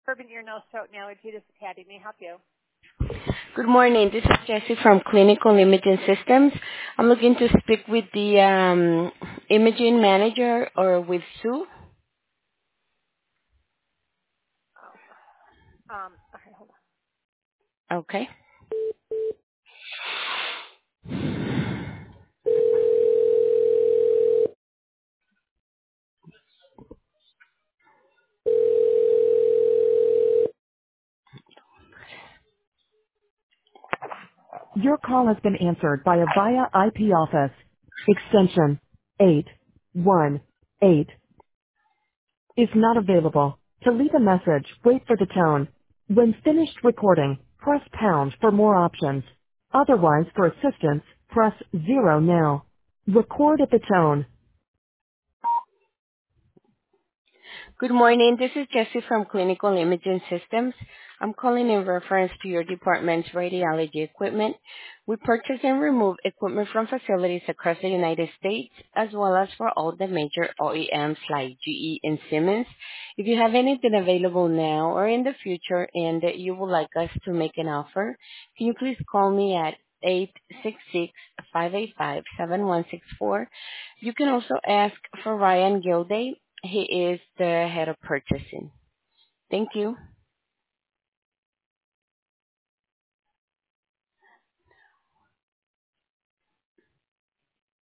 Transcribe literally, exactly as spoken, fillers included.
Urban Ear, Nose, Throat, and Allergy. This is Patty. May I help you? Good morning. This is Jessie from Clinical Imaging Systems. I'm looking to speak with the um, imaging manager or with Sue. Oh, um, okay, hold on. Okay. Your call has been answered by a via I P office. Extension eight one eight is not available. To leave a message, wait for the tone. When finished recording, press pound for more options. Otherwise, for assistance, press zero now. Record at the tone. Good morning. This is Jessie from Clinical Imaging Systems. I'm calling in reference to your department's radiology equipment. We purchase and remove equipment from facilities across the United States, as well as for all the major O E Ms like G E and Siemens. If you have anything available now or in the future and that you would like us to make an offer, can you please call me at eight six six, five eight five, seven one six four. You can also ask for Ryan Gilday. He is the head of purchasing. Thank you.